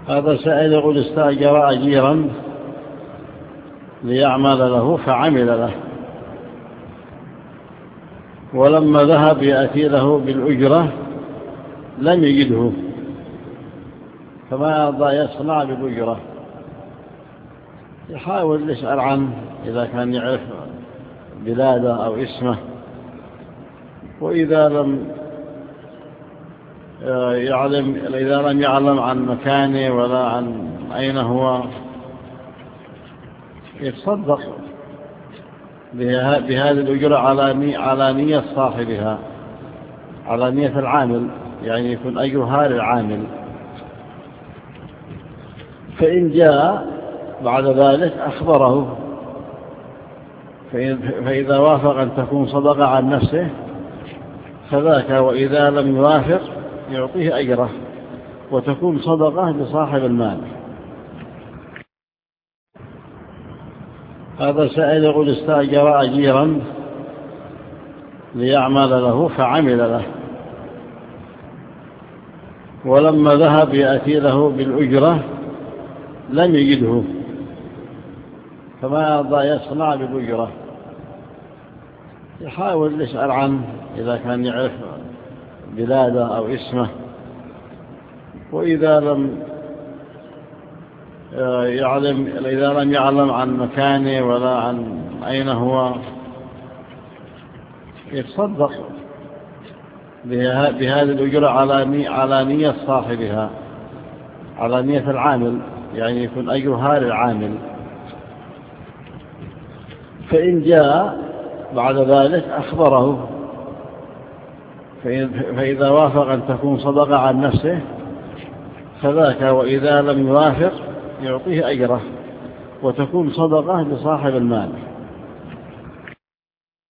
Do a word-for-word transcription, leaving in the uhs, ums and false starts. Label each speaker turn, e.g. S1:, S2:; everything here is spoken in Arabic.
S1: هذا سائل يقول استأجر أجيرا ليعمل له فعمل له، ولما ذهب يأتي له بالأجرة لم يجده، فماذا يصنع بالأجرة؟ يحاول يسأل عنه إذا كان يعرف بلاده أو اسمه، وإذا لم يعلم إذا لم يعلم عن مكانه ولا عن أين هو يتصدق بهذه الأجرة على نية صاحبها، على نية العامل، يعني يكون أجرها للعامل. فإن جاء بعد ذلك أخبره، فإذا وافق أن تكون صدقة عن نفسه فذاك، وإذا لم يوافق يعطيه أجره وتكون صدقة لصاحب المال. هذا سائل يقول استأجر أجيرا ليعمل له فعمل له، ولما ذهب يأتي له بالأجرة لم يجده، فماذا يصنع بالأجرة؟ يحاول يسأل عنه إذا كان يعرف بلاده أو اسمه، وإذا لم يعلم إذا لم يعلم عن مكانه ولا عن أين هو يتصدق بهذه الأجرة على نية صاحبها، على نية العامل، يعني يكون أجرها للعامل. فإن جاء بعد ذلك أخبره، فإذا وافق أن تكون صدقة عن نفسه فذاك، وإذا لم يوافق يعطيه أجره وتكون صدقة لصاحب المال.